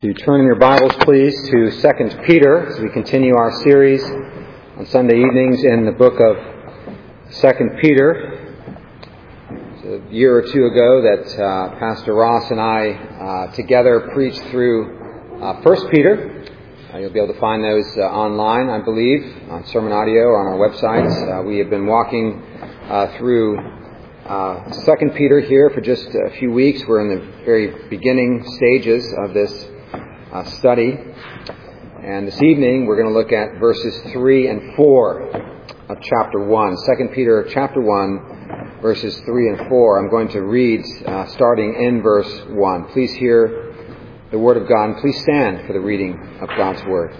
To turn in your Bibles, please, to 2 Peter as we continue our series on Sunday evenings in the book of 2 Peter. It's a year or two ago that Pastor Ross and I together preached through 1 Peter. You'll be able to find those online, I believe, on Sermon Audio or on our website. We have been walking through 2 Peter here for just a few weeks. We're in the very beginning stages of this study, and this evening we're going to look at verses 3 and 4 of chapter 1. 2 Peter chapter 1, verses 3 and 4. I'm going to read starting in verse 1. Please hear the Word of God, and please stand for the reading of God's Word.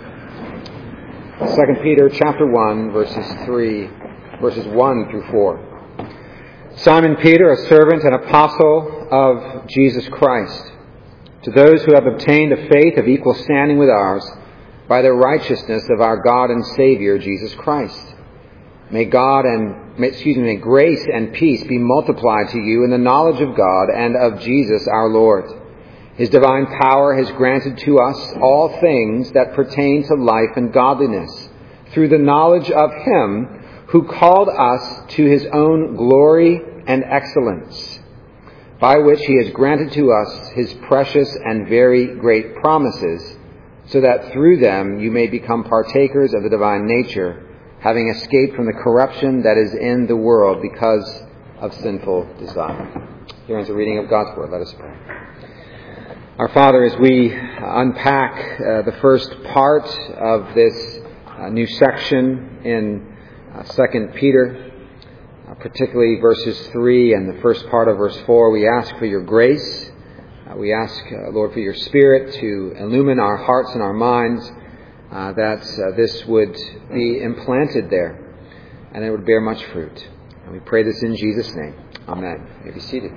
2 Peter chapter 1, verses 1 through 4. Simon Peter, a servant and apostle of Jesus Christ, to those who have obtained a faith of equal standing with ours by the righteousness of our God and Savior, Jesus Christ. May grace and peace be multiplied to you in the knowledge of God and of Jesus our Lord. His divine power has granted to us all things that pertain to life and godliness, through the knowledge of Him who called us to His own glory and excellence, by which He has granted to us His precious and very great promises, so that through them you may become partakers of the divine nature, having escaped from the corruption that is in the world because of sinful desire. Here is the reading of God's Word. Let us pray. Our Father, as we unpack the first part of this new section in 2 Peter, particularly verses 3 and the first part of verse 4, we ask for your grace. We ask, Lord, for your Spirit to illumine our hearts and our minds, that this would be implanted there and it would bear much fruit. And we pray this in Jesus' name. Amen. You may be seated.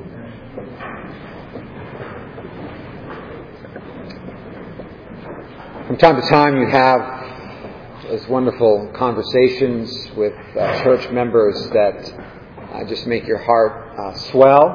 From time to time you have those wonderful conversations with church members that just make your heart swell.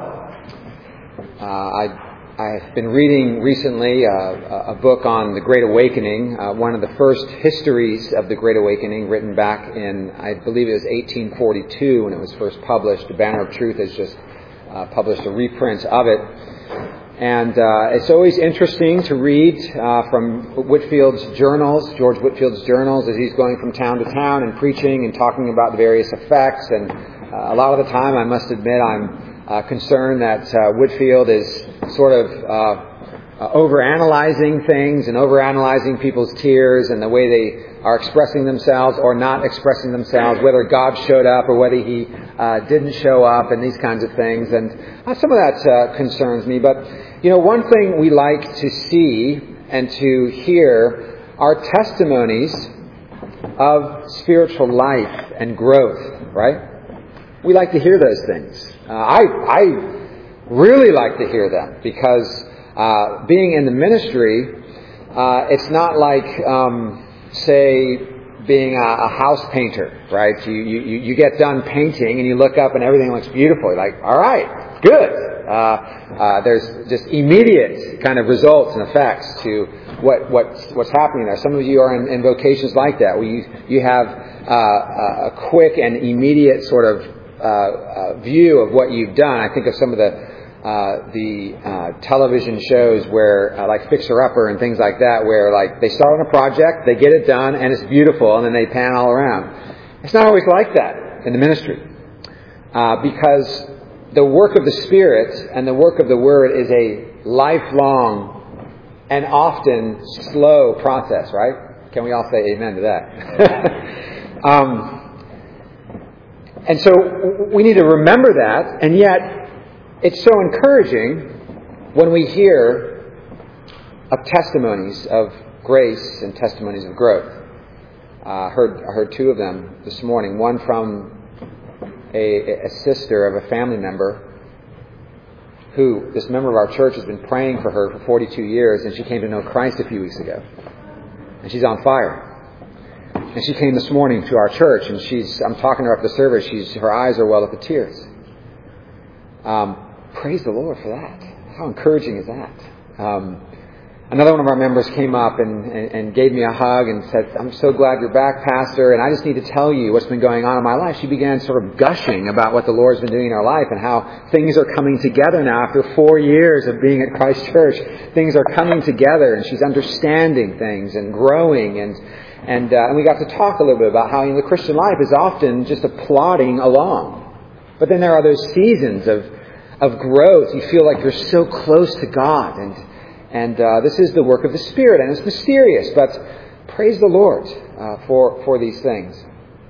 I've been reading recently a book on the Great Awakening, one of the first histories of the Great Awakening, written back in, I believe it was 1842 when it was first published. The Banner of Truth has just published a reprint of it. And it's always interesting to read from Whitfield's journals, George Whitfield's journals, as he's going from town to town and preaching and talking about the various effects. And a lot of the time, I must admit, I'm concerned that Whitfield is sort of overanalyzing things and overanalyzing people's tears and the way they are expressing themselves or not expressing themselves, whether God showed up or whether He didn't show up, and these kinds of things. And some of that concerns me. But, one thing we like to see and to hear are testimonies of spiritual life and growth, right? We like to hear those things. I really like to hear them because being in the ministry, it's not like, say, being a house painter, right? You get done painting and you look up and everything looks beautiful. You're like, all right, good. There's just immediate kind of results and effects to what's happening there. Some of you are in vocations like that, where you have a quick and immediate sort of view of what you've done. I think of some of the television shows where like Fixer Upper and things like that, where like they start on a project, they get it done, and it's beautiful, and then they pan all around. It's not always like that in the ministry, because the work of the Spirit and the work of the Word is a lifelong and often slow process, right? Can we all say amen to that? And so we need to remember that, and yet it's so encouraging when we hear of testimonies of grace and testimonies of growth. I heard two of them this morning. One from a sister of a family member who, this member of our church, has been praying for her for 42 years, and she came to know Christ a few weeks ago. And she's on fire. And she came this morning to our church, and I'm talking to her after the service, her eyes are welled up with tears. Praise the Lord for that. How encouraging is that? another one of our members came up and gave me a hug and said, "I'm so glad you're back, Pastor, and I just need to tell you what's been going on in my life." She began sort of gushing about what the Lord's been doing in her life and how things are coming together now after 4 years of being at Christ Church. Things are coming together, and she's understanding things and growing, and we got to talk a little bit about how the Christian life is often just a plodding along. But then there are those seasons of growth. You feel like you're so close to God, and this is the work of the Spirit, and it's mysterious, but praise the Lord for these things.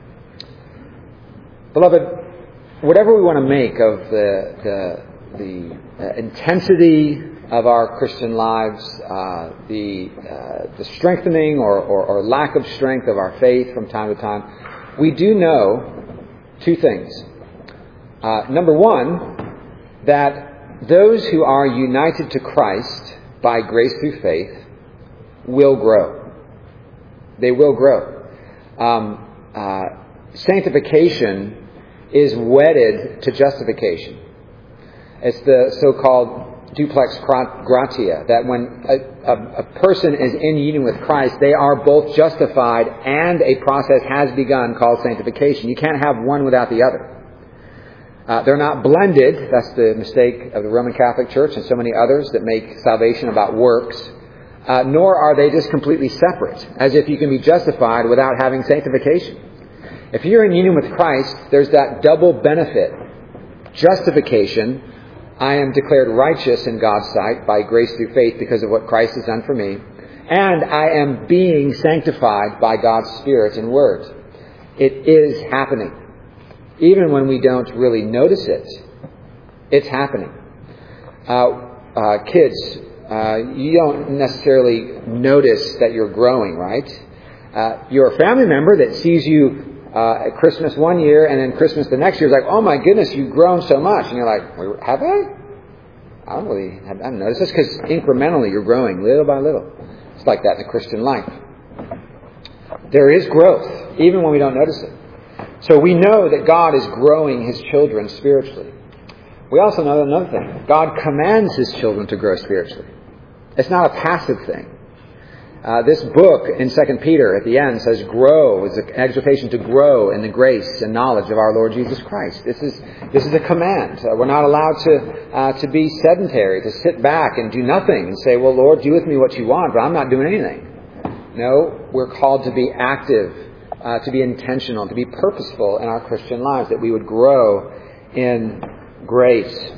Beloved, whatever we want to make of the intensity of our Christian lives, the strengthening or lack of strength of our faith from time to time, we do know two things. Number one, that those who are united to Christ by grace through faith will grow. They will grow. Sanctification is wedded to justification. It's the so-called duplex gratia, that when a person is in union with Christ, they are both justified and a process has begun called sanctification. You can't have one without the other. They're not blended. That's the mistake of the Roman Catholic Church and so many others that make salvation about works. Nor are they just completely separate, as if you can be justified without having sanctification. If you're in union with Christ, there's that double benefit. Justification, I am declared righteous in God's sight by grace through faith because of what Christ has done for me. And I am being sanctified by God's Spirit and Word. It is happening. Even when we don't really notice it, it's happening. Kids, you don't necessarily notice that you're growing, right? You're a family member that sees you at Christmas one year and then Christmas the next year is like, "Oh my goodness, you've grown so much." And you're like, "Well, have I? I haven't noticed this," because incrementally you're growing little by little. It's like that in the Christian life. There is growth, even when we don't notice it. So we know that God is growing His children spiritually. We also know another thing. God commands His children to grow spiritually. It's not a passive thing. This book in 2 Peter at the end says grow. It's an exhortation to grow in the grace and knowledge of our Lord Jesus Christ. This is a command. We're not allowed to be sedentary, to sit back and do nothing and say, "Well, Lord, do with me what you want, but I'm not doing anything." No, we're called to be active, to be intentional, to be purposeful in our Christian lives, that we would grow in grace.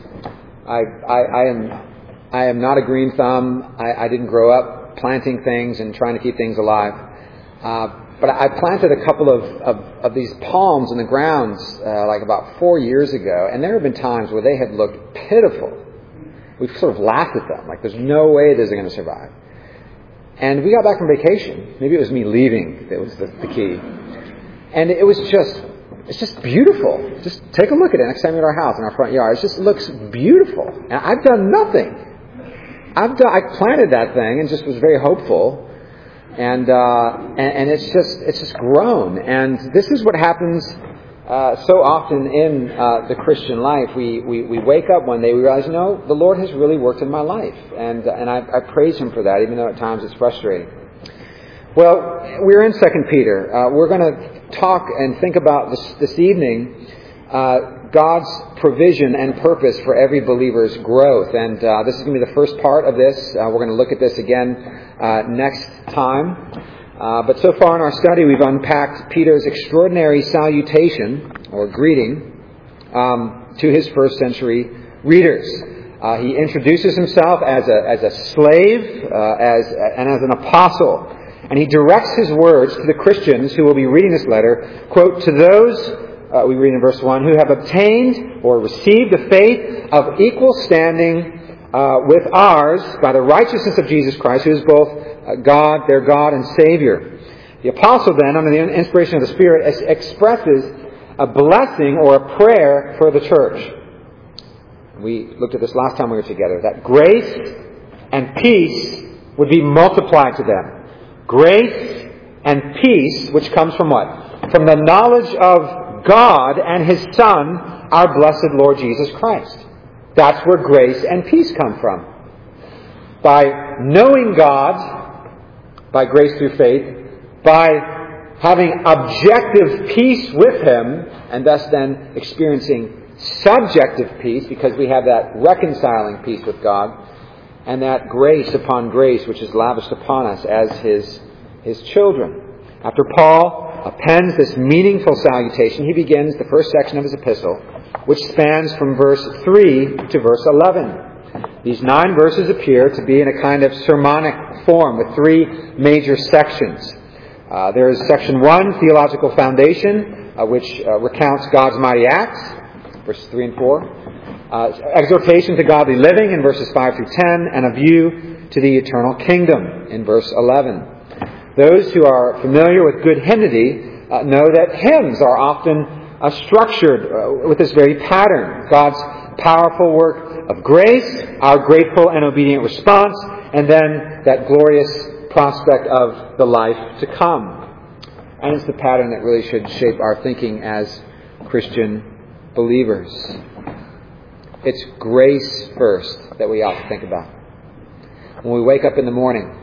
I am not a green thumb. I didn't grow up planting things and trying to keep things alive. But I planted a couple of these palms in the ground like about 4 years ago, and there have been times where they have looked pitiful. We've sort of laughed at them, like there's no way these are going to survive. And we got back from vacation. Maybe it was me leaving that was the key. And it's just beautiful. Just take a look at it next time you're at our house in our front yard. It just looks beautiful. And I've done nothing. I planted that thing and just was very hopeful, and it's just grown. And this is what happens so often in the Christian life. We wake up one day, we realize, the Lord has really worked in my life, and I praise Him for that, even though at times it's frustrating. Well, we're in 2 Peter. We're going to talk and think about this evening God's provision and purpose for every believer's growth. And this is going to be the first part of this. We're going to look at this again next time. But so far in our study, we've unpacked Peter's extraordinary salutation, or greeting, to his first century readers. He introduces himself as a slave and as an apostle. And he directs his words to the Christians who will be reading this letter, quote, "To those," we read in verse 1, "who have obtained or received a faith of equal standing with ours by the righteousness of Jesus Christ, who is both God, their God and Savior." The apostle then, under the inspiration of the Spirit, expresses a blessing or a prayer for the church. We looked at this last time we were together, that grace and peace would be multiplied to them. Grace and peace, which comes from what? From the knowledge of God and His Son, our blessed Lord Jesus Christ. That's where grace and peace come from. by knowing God, by grace through faith, by having objective peace with Him, and thus then experiencing subjective peace, because we have that reconciling peace with God, and that grace upon grace which is lavished upon us as His children. After Paul pens this meaningful salutation, he begins the first section of his epistle, which spans from verse 3 to verse 11. These 9 verses appear to be in a kind of sermonic form with 3 major sections. There is section 1, Theological Foundation, which recounts God's mighty acts, verses 3 and 4. Exhortation to godly living in verses 5 through 10, and a view to the eternal kingdom in verse 11. Those who are familiar with good hymnody know that hymns are often structured with this very pattern. God's powerful work of grace, our grateful and obedient response, and then that glorious prospect of the life to come. And it's the pattern that really should shape our thinking as Christian believers. It's grace first that we ought to think about. When we wake up in the morning,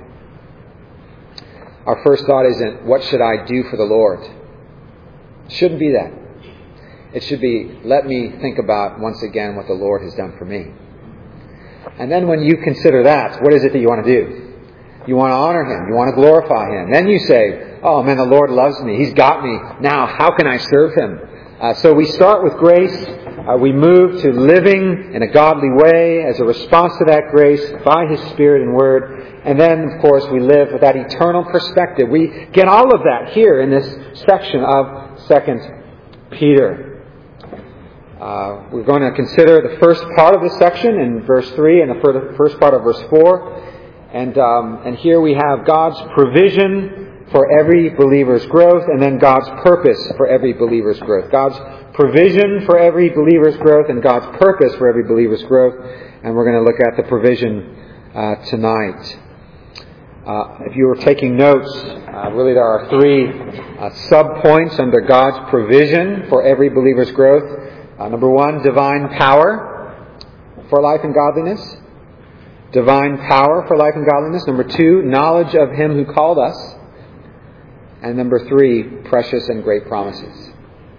our first thought isn't, what should I do for the Lord? It shouldn't be that. It should be, let me think about once again what the Lord has done for me. And then when you consider that, what is it that you want to do? You want to honor Him. You want to glorify Him. Then you say, oh man, the Lord loves me. He's got me. Now, how can I serve Him? So we start with grace. We move to living in a godly way as a response to that grace by His Spirit and Word. And then, of course, we live with that eternal perspective. We get all of that here in this section of 2 Peter. We're going to consider the first part of this section in verse 3 and the first part of verse 4. And here we have God's provision for every believer's growth, and then God's purpose for every believer's growth. God's provision for every believer's growth and God's purpose for every believer's growth. And we're going to look at the provision tonight. If you were taking notes, really there are 3 sub-points under God's provision for every believer's growth. Number 1, divine power for life and godliness. Divine power for life and godliness. Number 2, knowledge of Him who called us. And number 3, precious and great promises.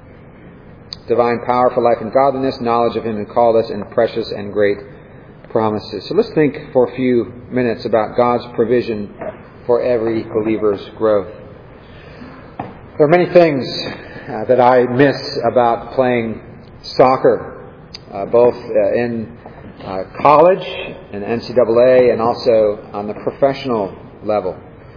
Divine power for life and godliness, knowledge of Him who called us, and precious and great promises. So let's think for a few minutes about God's provision for every believer's growth. There are many things that I miss about playing soccer, both in college, in NCAA, and also on the professional level.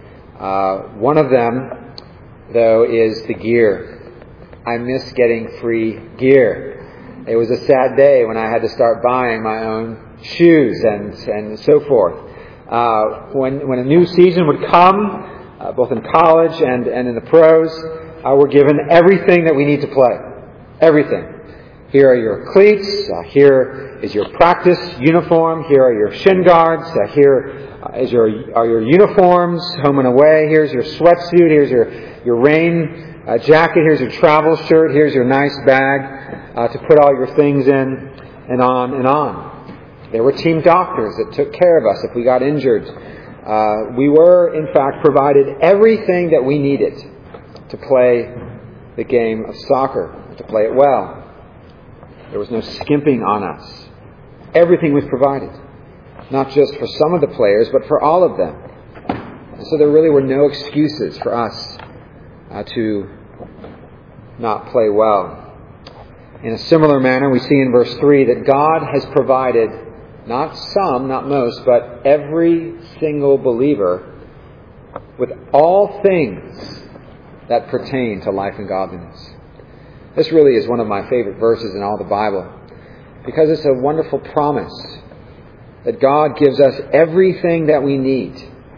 One of them, though, is the gear. I miss getting free gear. It was a sad day when I had to start buying my own shoes and so forth. When a new season would come, both in college and in the pros, we're given everything that we need to play. Everything. Here are your cleats. Here is your practice uniform. Here are your shin guards. Here are your uniforms, home and away. Here's your sweatsuit. Here's your rain jacket. Here's your travel shirt. Here's your nice bag to put all your things in, and on and on. There were team doctors that took care of us if we got injured. We were, in fact, provided everything that we needed to play the game of soccer, to play it well. There was no skimping on us. Everything was provided. Not just for some of the players, but for all of them. And so there really were no excuses for us to not play well. In a similar manner, we see in verse 3 that God has provided not some, not most, but every single believer with all things that pertain to life and godliness. This really is one of my favorite verses in all the Bible, because it's a wonderful promise that God gives us everything that we need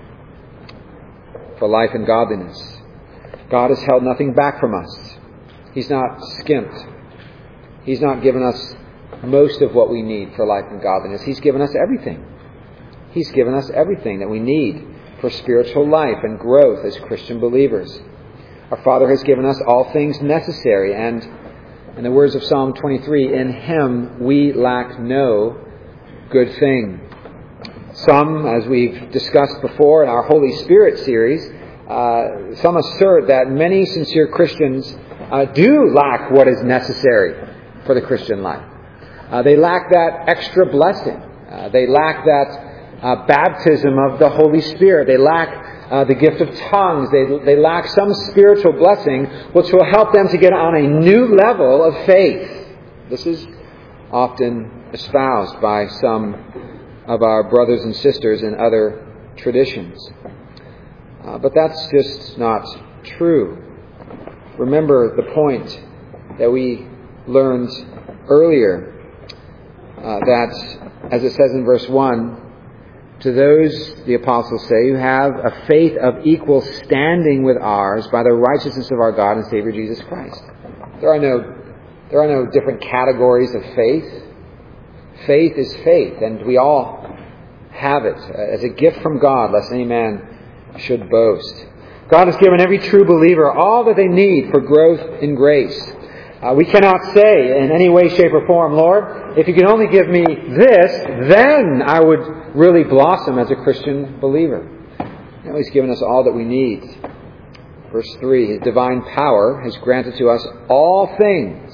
for life and godliness. God has held nothing back from us. He's not skimped. He's not given us most of what we need for life and godliness. He's given us everything. He's given us everything that we need for spiritual life and growth as Christian believers. Our Father has given us all things necessary, and in the words of Psalm 23, in Him we lack no good thing. Some, as we've discussed before in our Holy Spirit series, some assert that many sincere Christians do lack what is necessary for the Christian life. They lack that extra blessing. They lack that baptism of the Holy Spirit. They lack the gift of tongues. They lack some spiritual blessing which will help them to get on a new level of faith. This is often espoused by some of our brothers and sisters in other traditions. But that's just not true. Remember the point that we learned earlier, that, as it says in verse 1, to those, the apostles say, who have a faith of equal standing with ours by the righteousness of our God and Savior Jesus Christ. There are no different categories of faith. Faith is faith, and we all have it as a gift from God, lest any man should boast. God has given every true believer all that they need for growth in grace. We cannot say in any way, shape, or form, Lord, if you can only give me this, then I would really blossom as a Christian believer. No, He's given us all that we need. Verse 3, His divine power has granted to us all things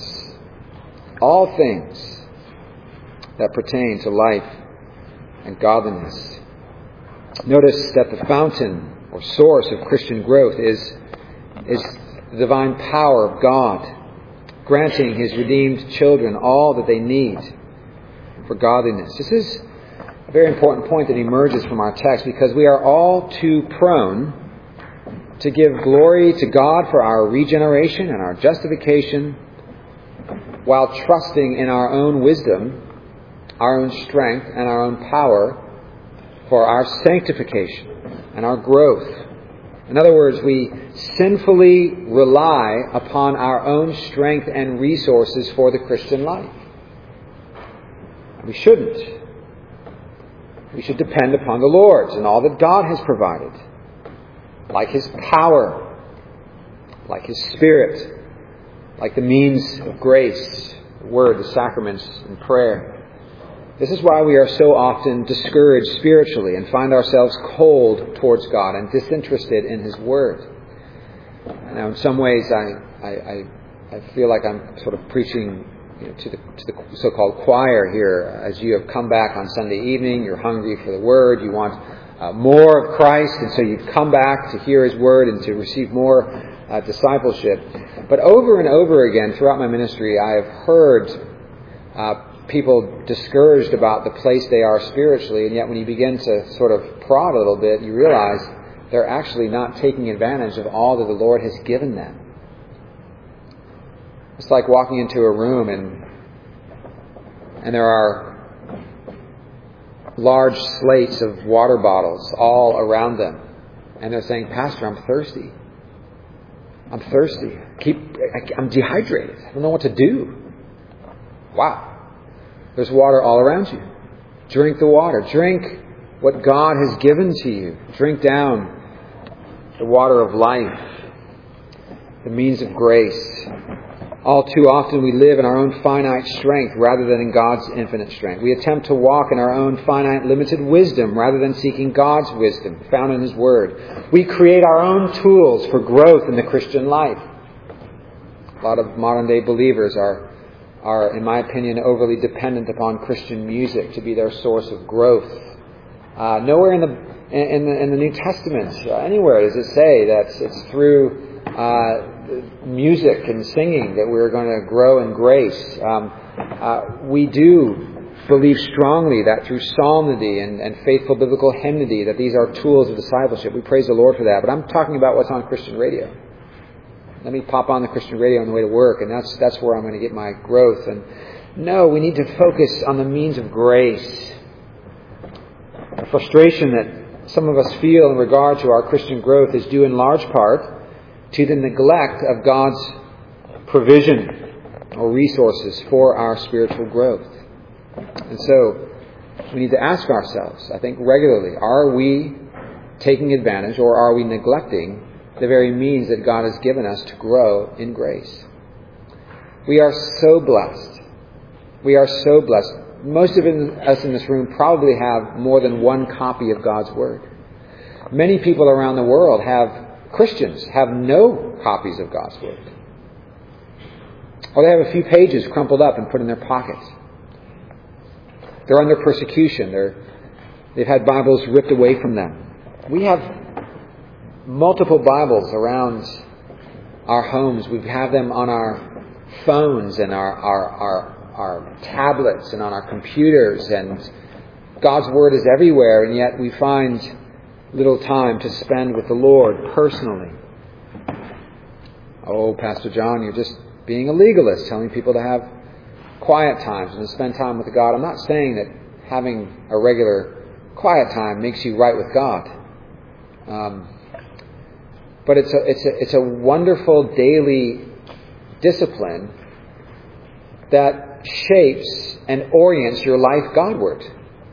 that pertain to life and godliness. Notice that the fountain or source of Christian growth is the divine power of God, granting His redeemed children all that they need for godliness. This is a very important point that emerges from our text, because we are all too prone to give glory to God for our regeneration and our justification, while trusting in our own wisdom, our own strength, and our own power for our sanctification and our growth. In other words, we sinfully rely upon our own strength and resources for the Christian life. We shouldn't. We should depend upon the Lord and all that God has provided, like His power, like His Spirit, like the means of grace, the Word, the sacraments, and prayer. This is why we are so often discouraged spiritually and find ourselves cold towards God and disinterested in His Word. Now, in some ways, I feel like I'm sort of preaching to the so-called choir here. As you have come back on Sunday evening, you're hungry for the Word, you want more of Christ, and so you've come back to hear His Word and to receive more discipleship. But over and over again throughout my ministry, I have heard people discouraged about the place they are spiritually, and yet when you begin to sort of prod a little bit, you realize they're actually not taking advantage of all that the Lord has given them. It's like walking into a room and there are large slates of water bottles all around them, and they're saying, "Pastor, I'm thirsty. I'm thirsty. I'm dehydrated. I don't know what to do." Wow. There's water all around you. Drink the water. Drink what God has given to you. Drink down the water of life, the means of grace. All too often we live in our own finite strength rather than in God's infinite strength. We attempt to walk in our own finite, limited wisdom rather than seeking God's wisdom found in His Word. We create our own tools for growth in the Christian life. A lot of modern-day believers are, in my opinion, overly dependent upon Christian music to be their source of growth. Nowhere in the New Testament, anywhere does it say that it's through music and singing that we're going to grow in grace. We do believe strongly that through psalmody and faithful biblical hymnody that these are tools of discipleship. We praise the Lord for that. But I'm talking about what's on Christian radio. Let me pop on the Christian radio on the way to work, and that's where I'm going to get my growth. And no, we need to focus on the means of grace. The frustration that some of us feel in regard to our Christian growth is due in large part to the neglect of God's provision or resources for our spiritual growth. And so we need to ask ourselves, I think regularly, are we taking advantage or are we neglecting the very means that God has given us to grow in grace? We are so blessed. We are so blessed. most of us in this room probably have more than one copy of God's Word. Many people around the world Christians have no copies of God's Word. Or they have a few pages crumpled up and put in their pockets. They're under persecution. They've had Bibles ripped away from them. We have multiple Bibles around our homes. We have them on our phones and our tablets and on our computers. And God's Word is everywhere, and yet we find little time to spend with the Lord personally. Oh, Pastor John, you're just being a legalist, telling people to have quiet times and to spend time with God. I'm not saying that having a regular quiet time makes you right with God. But it's a wonderful daily discipline that shapes and orients your life Godward.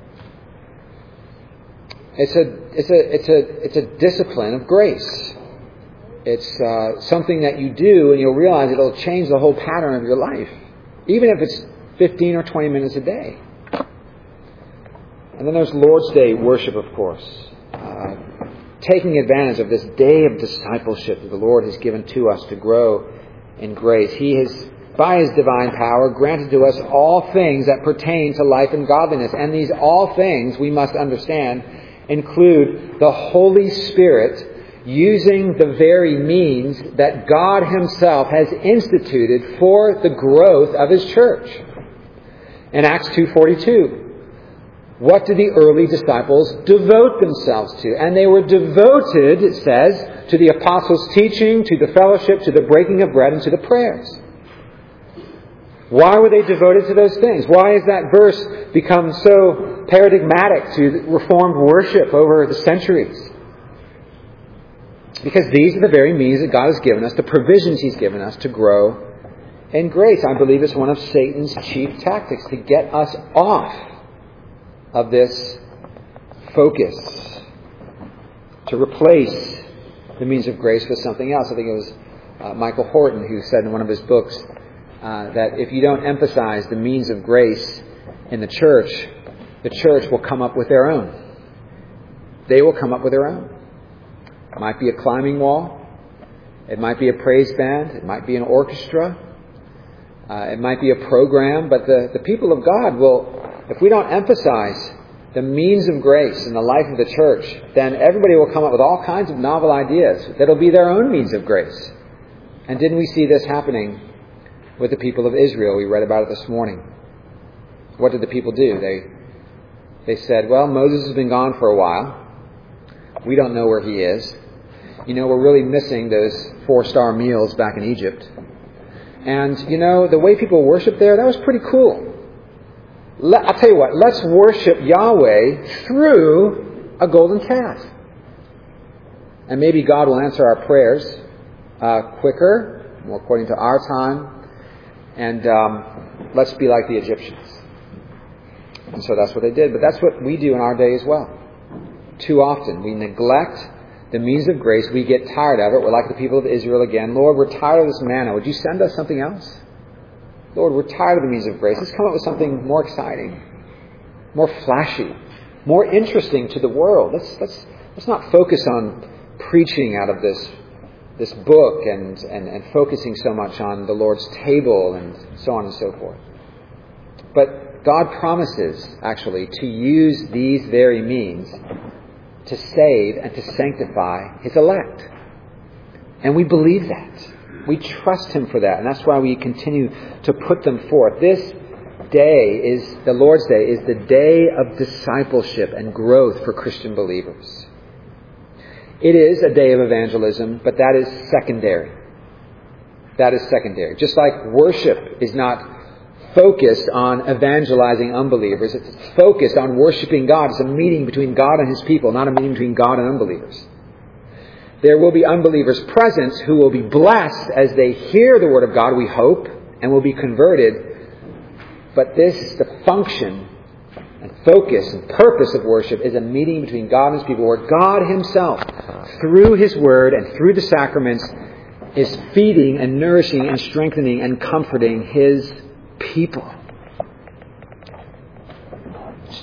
It's a discipline of grace. It's something that you do and you'll realize it'll change the whole pattern of your life, even if it's 15 or 20 minutes a day. And then there's Lord's Day worship, of course. Taking advantage of this day of discipleship that the Lord has given to us to grow in grace. He has, by His divine power, granted to us all things that pertain to life and godliness. And these all things, we must understand, include the Holy Spirit using the very means that God Himself has instituted for the growth of His church. In Acts 2:42, what did the early disciples devote themselves to? And they were devoted, it says, to the apostles' teaching, to the fellowship, to the breaking of bread, and to the prayers. Why were they devoted to those things? Why has that verse become so paradigmatic to Reformed worship over the centuries? Because these are the very means that God has given us, the provisions He's given us to grow in grace. I believe it's one of Satan's chief tactics, to get us off of this focus, to replace the means of grace with something else. I think it was Michael Horton who said in one of his books that if you don't emphasize the means of grace in the church will come up with their own. They will come up with their own. It might be a climbing wall. It might be a praise band. It might be an orchestra. It might be a program. But the people of God will, if we don't emphasize the means of grace in the life of the church, then everybody will come up with all kinds of novel ideas that'll be their own means of grace. And didn't we see this happening with the people of Israel? We read about it this morning. What did the people do? They said, well, Moses has been gone for a while. We don't know where he is. You know, we're really missing those 4-star meals back in Egypt. And, you know, the way people worship there, that was pretty cool. I'll tell you what, let's worship Yahweh through a golden calf. And maybe God will answer our prayers quicker, more according to our time. And let's be like the Egyptians. And so that's what they did. But that's what we do in our day as well. Too often we neglect the means of grace. We get tired of it. We're like the people of Israel again. Lord, we're tired of this manna. Would you send us something else? Lord, we're tired of the means of grace. Let's come up with something more exciting, more flashy, more interesting to the world. Let's not focus on preaching out of this book and focusing so much on the Lord's table and so on and so forth. But God promises, actually, to use these very means to save and to sanctify His elect. And we believe that. We trust Him for that. And that's why we continue to put them forth. This day the Lord's Day is the day of discipleship and growth for Christian believers. It is a day of evangelism, but that is secondary. That is secondary. Just like worship is not focused on evangelizing unbelievers. It's focused on worshiping God. It's a meeting between God and His people, not a meeting between God and unbelievers. There will be unbelievers present who will be blessed as they hear the Word of God, we hope, and will be converted. But the function and focus and purpose of worship is a meeting between God and His people, where God Himself, through His Word and through the sacraments, is feeding and nourishing and strengthening and comforting His people.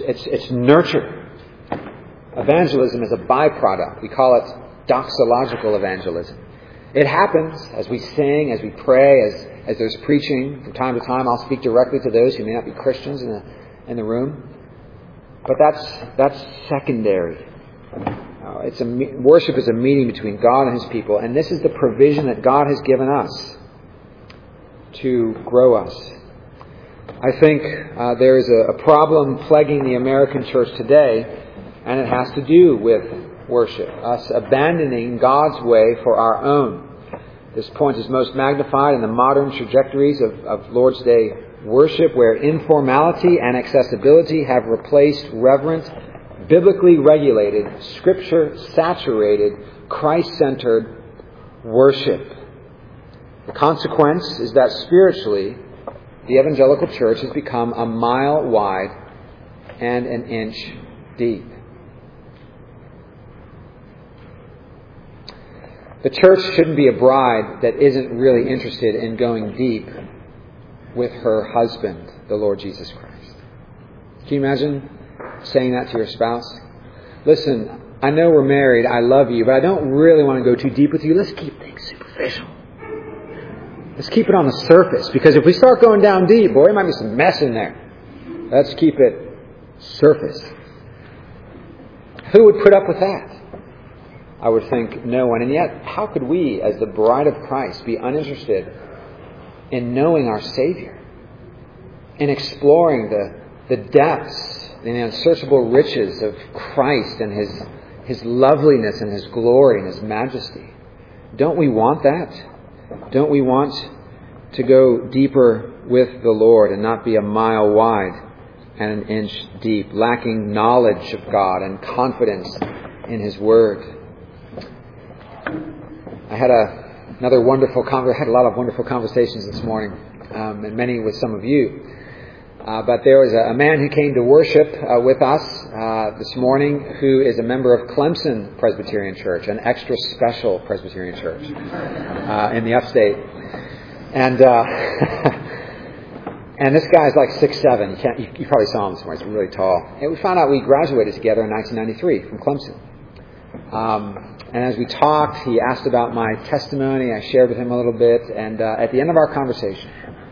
It's nurture. Evangelism is a byproduct. We call it doxological evangelism. It happens as we sing, as we pray, as there's preaching. From time to time, I'll speak directly to those who may not be Christians in the room. But that's secondary. Worship is a meeting between God and His people, and this is the provision that God has given us to grow us. I think there is a problem plaguing the American church today, and it has to do with worship, us abandoning God's way for our own. This point is most magnified in the modern trajectories of Lord's Day worship, where informality and accessibility have replaced reverent, biblically regulated, Scripture-saturated, Christ-centered worship. The consequence is that spiritually, the evangelical church has become a mile wide and an inch deep. The church shouldn't be a bride that isn't really interested in going deep with her husband, the Lord Jesus Christ. Can you imagine saying that to your spouse? Listen, I know we're married, I love you, but I don't really want to go too deep with you. Let's keep things superficial. Let's keep it on the surface, because if we start going down deep, boy, there might be some mess in there. Let's keep it surface. Who would put up with that? I would think no one. And yet, how could we, as the bride of Christ, be uninterested in knowing our Savior, in exploring the depths and the unsearchable riches of Christ and His loveliness and His glory and His majesty? Don't we want that? Don't we want to go deeper with the Lord and not be a mile wide and an inch deep, lacking knowledge of God and confidence in His Word? I had a lot of wonderful conversations this morning, and many with some of you. But there was a man who came to worship with us this morning who is a member of Clemson Presbyterian Church, an extra special Presbyterian church in the upstate. And and this guy's like 6'7". You probably saw him this morning. He's really tall. And we found out we graduated together in 1993 from Clemson. And as we talked, he asked about my testimony. I shared with him a little bit. And at the end of our conversation,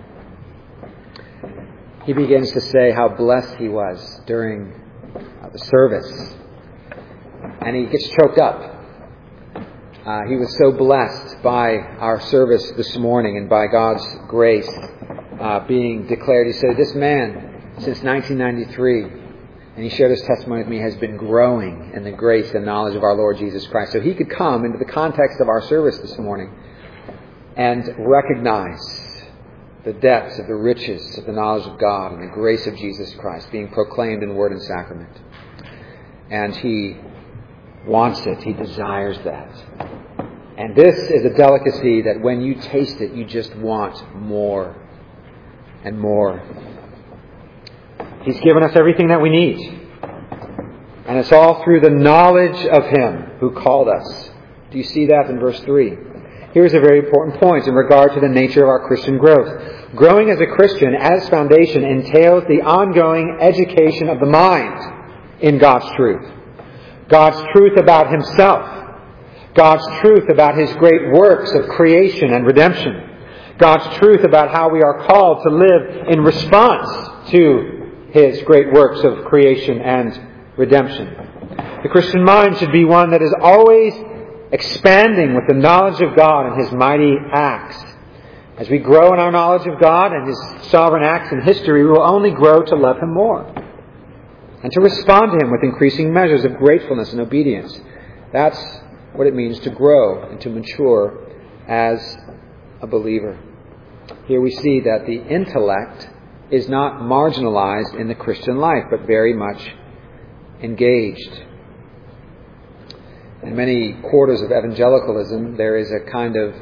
he begins to say how blessed he was during the service. And he gets choked up. He was so blessed by our service this morning and by God's grace being declared. He said, this man, since 1993, and he shared his testimony with me, has been growing in the grace and knowledge of our Lord Jesus Christ. So he could come into the context of our service this morning and recognize the depths of the riches of the knowledge of God and the grace of Jesus Christ being proclaimed in word and sacrament. And he wants it. He desires that. And this is a delicacy that when you taste it, you just want more and more. He's given us everything that we need. And it's all through the knowledge of Him who called us. Do you see that in verse 3? Here's a very important point in regard to the nature of our Christian growth. Growing as a Christian, at its foundation, entails the ongoing education of the mind in God's truth. God's truth about Himself. God's truth about His great works of creation and redemption. God's truth about how we are called to live in response to His great works of creation and redemption. The Christian mind should be one that is always expanding with the knowledge of God and His mighty acts. As we grow in our knowledge of God and His sovereign acts in history, we will only grow to love Him more and to respond to Him with increasing measures of gratefulness and obedience. That's what it means to grow and to mature as a believer. Here we see that the intellect is not marginalized in the Christian life, but very much engaged. In many quarters of evangelicalism, there is a kind of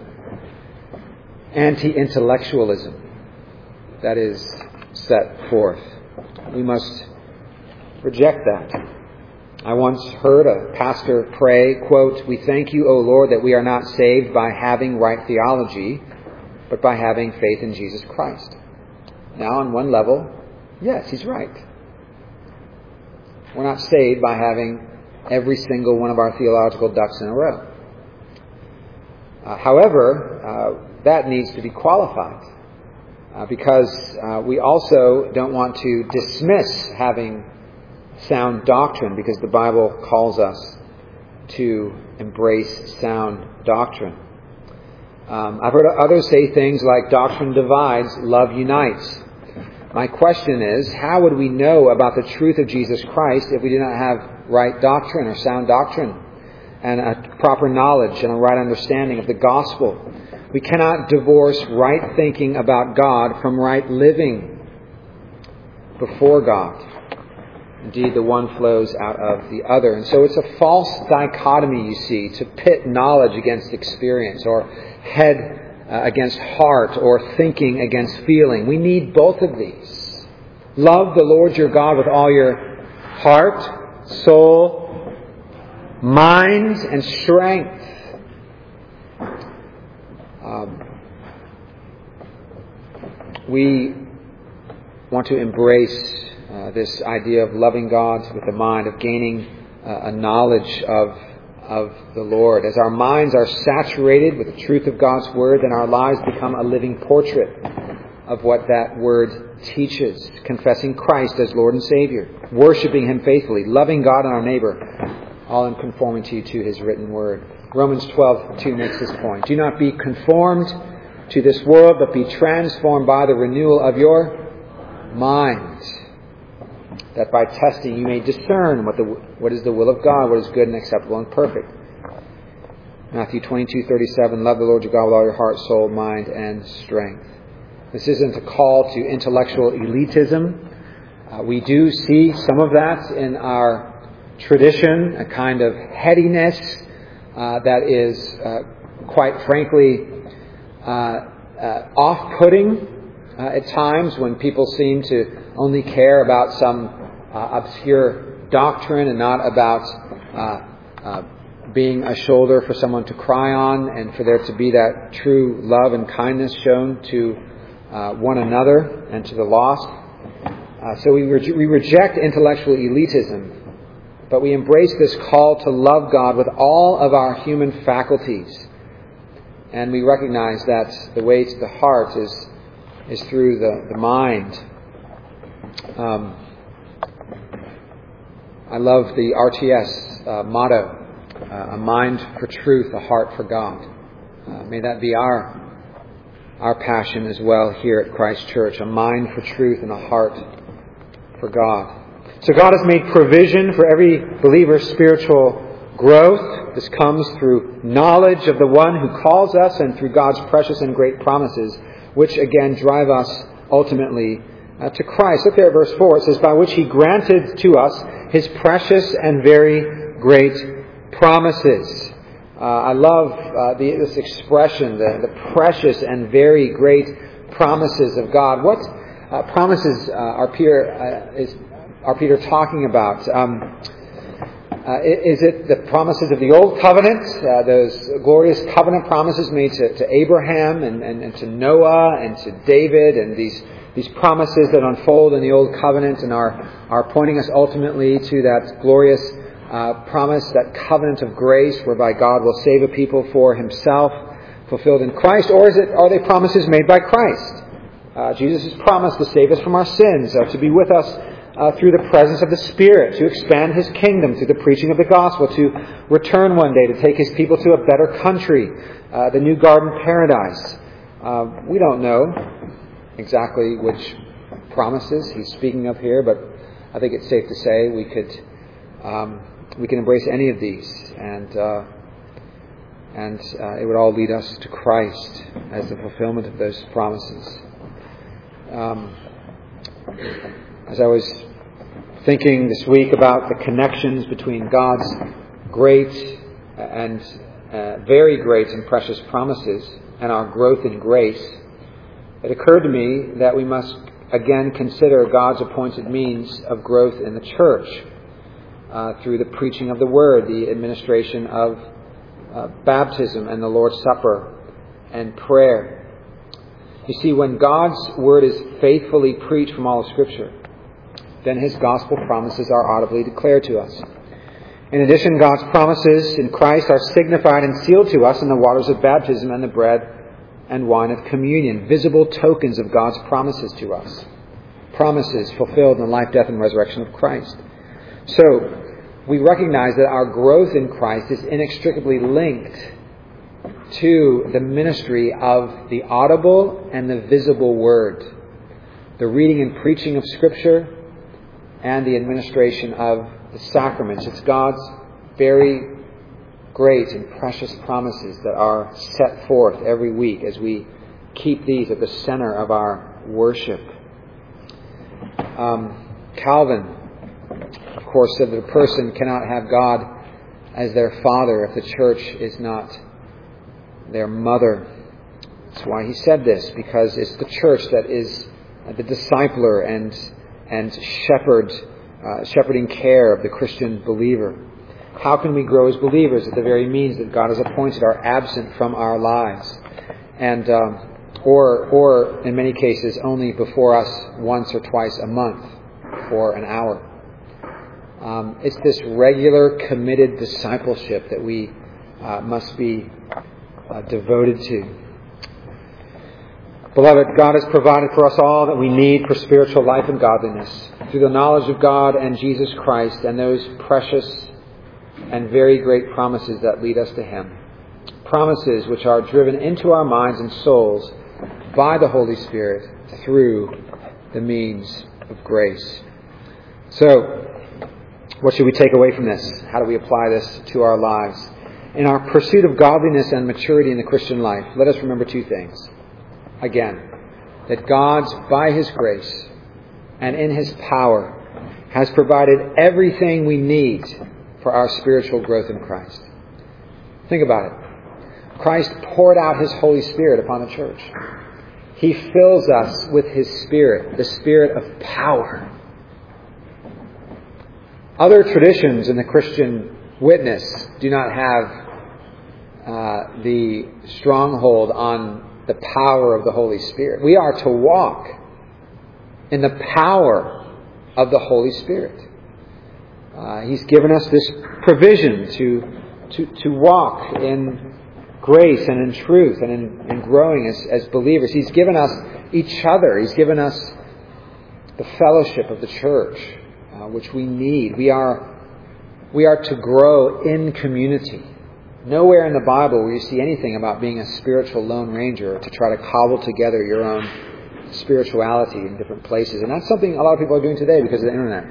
anti-intellectualism that is set forth. We must reject that. I once heard a pastor pray, quote, "We thank you, O Lord, that we are not saved by having right theology, but by having faith in Jesus Christ." Now, on one level, yes, he's right. We're not saved by having every single one of our theological ducks in a row. However, that needs to be qualified because we also don't want to dismiss having sound doctrine, because the Bible calls us to embrace sound doctrine. I've heard others say things like, doctrine divides, love unites. My question is, how would we know about the truth of Jesus Christ if we do not have right doctrine or sound doctrine and a proper knowledge and a right understanding of the gospel? We cannot divorce right thinking about God from right living before God. Indeed, the one flows out of the other. And so it's a false dichotomy, you see, to pit knowledge against experience, or head against heart, or thinking against feeling. We need both of these. Love the Lord your God with all your heart, soul, mind, and strength. We want to embrace this idea of loving God with the mind, of gaining a knowledge of the Lord. As our minds are saturated with the truth of God's Word, then our lives become a living portrait of what that Word teaches. Confessing Christ as Lord and Savior, worshiping Him faithfully, loving God and our neighbor, all in conformity to His written Word. Romans 12:2 makes this point. Do not be conformed to this world, but be transformed by the renewal of your mind, that by testing you may discern what is the will of God, what is good and acceptable and perfect. Matthew 22:37, love the Lord your God with all your heart, soul, mind, and strength. This isn't a call to intellectual elitism. We do see some of that in our tradition, a kind of headiness that is, quite frankly, off-putting at times, when people seem to only care about some obscure doctrine and not about being a shoulder for someone to cry on, and for there to be that true love and kindness shown to one another and to the lost. So we reject intellectual elitism, but we embrace this call to love God with all of our human faculties. And we recognize that the way to the heart is through the mind. I love the RTS motto, a mind for truth, a heart for God. May that be our passion as well here at Christ Church, a mind for truth and a heart for God. So God has made provision for every believer's spiritual growth. This comes through knowledge of the one who calls us, and through God's precious and great promises, which again drive us ultimately to Christ. Look there at verse 4. It says, by which He granted to us His precious and very great promises. I love this expression, the precious and very great promises of God. What promises are Peter talking about? Is it the promises of the Old Covenant, those glorious covenant promises made to Abraham and to Noah and to David, and these promises that unfold in the Old Covenant and are pointing us ultimately to that glorious promise, that covenant of grace whereby God will save a people for Himself, fulfilled in Christ? Or are they promises made by Christ? Jesus has promised to save us from our sins, to be with us through the presence of the Spirit, to expand His kingdom through the preaching of the gospel, to return one day to take His people to a better country, the new garden paradise. We don't know exactly which promises He's speaking of here, but I think it's safe to say we can embrace any of these, and it would all lead us to Christ as the fulfillment of those promises. As I was thinking this week about the connections between God's great and very great and precious promises and our growth in grace, it occurred to me that we must again consider God's appointed means of growth in the church through the preaching of the Word, the administration of baptism and the Lord's Supper and prayer. You see, when God's Word is faithfully preached from all of Scripture, then His gospel promises are audibly declared to us. In addition, God's promises in Christ are signified and sealed to us in the waters of baptism and the bread and wine of communion, visible tokens of God's promises to us. Promises fulfilled in the life, death, and resurrection of Christ. So, we recognize that our growth in Christ is inextricably linked to the ministry of the audible and the visible Word, the reading and preaching of Scripture, and the administration of the sacraments. It's God's very great and precious promises that are set forth every week as we keep these at the center of our worship. Calvin, of course, said that a person cannot have God as their father if the church is not their mother. That's why he said this, because it's the church that is the discipler and shepherding care of the Christian believer. How can we grow as believers if the very means that God has appointed are absent from our lives, and or in many cases only before us once or twice a month for an hour? It's this regular, committed discipleship that we must be devoted to. Beloved, God has provided for us all that we need for spiritual life and godliness through the knowledge of God and Jesus Christ and those precious and very great promises that lead us to Him. Promises which are driven into our minds and souls by the Holy Spirit through the means of grace. So, what should we take away from this? How do we apply this to our lives? In our pursuit of godliness and maturity in the Christian life, let us remember two things. Again, that God, by His grace and in His power, has provided everything we need for our spiritual growth in Christ. Think about it. Christ poured out His Holy Spirit upon the church. He fills us with His Spirit, the Spirit of power. Other traditions in the Christian witness do not have the stronghold on the power of the Holy Spirit. We are to walk in the power of the Holy Spirit. He's given us this provision to walk in grace and in truth and in growing as believers. He's given us each other. He's given us the fellowship of the church, which we need. We are to grow in community. Nowhere in the Bible will you see anything about being a spiritual lone ranger, to try to cobble together your own spirituality in different places. And that's something a lot of people are doing today because of the internet.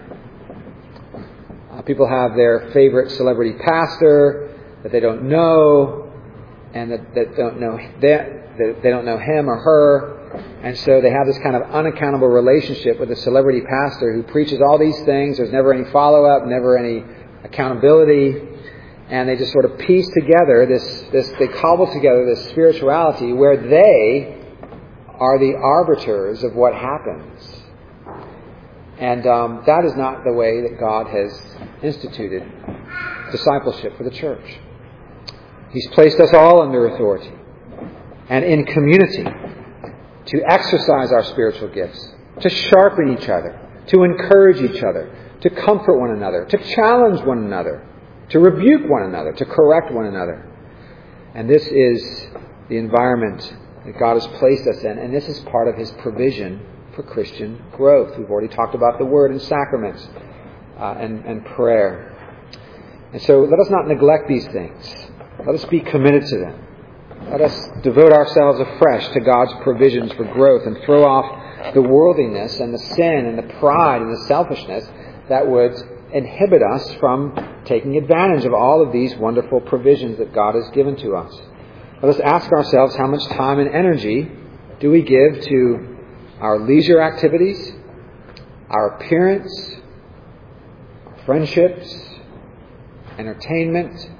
People have their favorite celebrity pastor that they don't know, and that they don't know him or her, and so they have this kind of unaccountable relationship with a celebrity pastor who preaches all these things. There's never any follow-up, never any accountability. And they just sort of piece together they cobble together this spirituality where they are the arbiters of what happens. And that is not the way that God has instituted discipleship for the church. He's placed us all under authority and in community to exercise our spiritual gifts, to sharpen each other, to encourage each other, to comfort one another, to challenge one another, to rebuke one another, to correct one another. And this is the environment that God has placed us in, and this is part of His provision for Christian growth. We've already talked about the Word and sacraments and prayer. And so let us not neglect these things. Let us be committed to them. Let us devote ourselves afresh to God's provisions for growth and throw off the worldliness and the sin and the pride and the selfishness that would inhibit us from taking advantage of all of these wonderful provisions that God has given to us. Let us ask ourselves, how much time and energy do we give to our leisure activities, our appearance, our friendships, entertainment,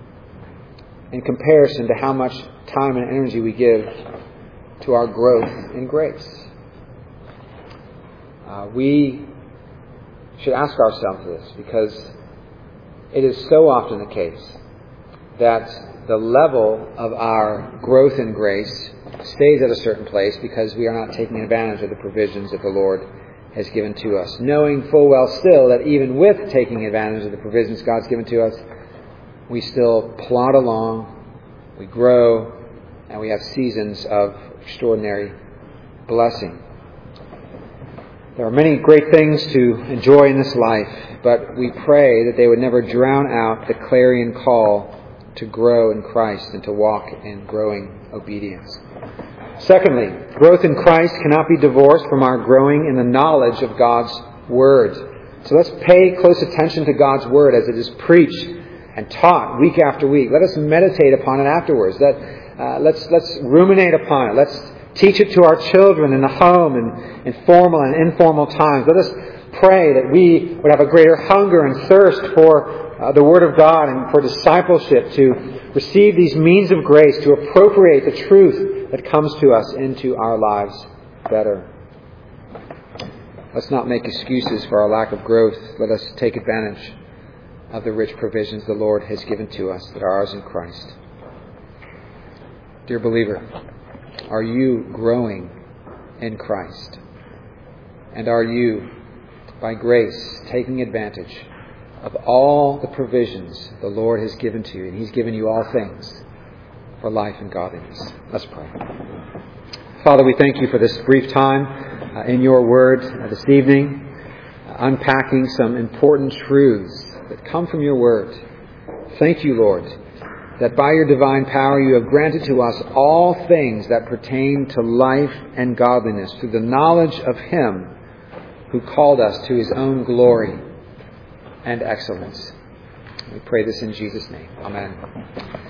in comparison to how much time and energy we give to our growth in grace? We should ask ourselves this, because it is so often the case that the level of our growth in grace stays at a certain place because we are not taking advantage of the provisions that the Lord has given to us, knowing full well still that even with taking advantage of the provisions God's given to us, we still plod along, we grow, and we have seasons of extraordinary blessing. There are many great things to enjoy in this life, but we pray that they would never drown out the clarion call to grow in Christ and to walk in growing obedience. Secondly, growth in Christ cannot be divorced from our growing in the knowledge of God's Word. So let's pay close attention to God's Word as it is preached and taught week after week. Let us meditate upon it afterwards. Let's ruminate upon it. Let's teach it to our children in the home and in formal and informal times. Let us pray that we would have a greater hunger and thirst for the Word of God and for discipleship, to receive these means of grace, to appropriate the truth that comes to us into our lives better. Let's not make excuses for our lack of growth. Let us take advantage of the rich provisions the Lord has given to us that are ours in Christ. Dear believer, are you growing in Christ? And are you, by grace, taking advantage of all the provisions the Lord has given to you? And He's given you all things for life and godliness. Let's pray. Father, we thank you for this brief time in your Word this evening, unpacking some important truths that come from your Word. Thank you, Lord, that by your divine power you have granted to us all things that pertain to life and godliness through the knowledge of Him who called us to His own glory and excellence. We pray this in Jesus' name. Amen.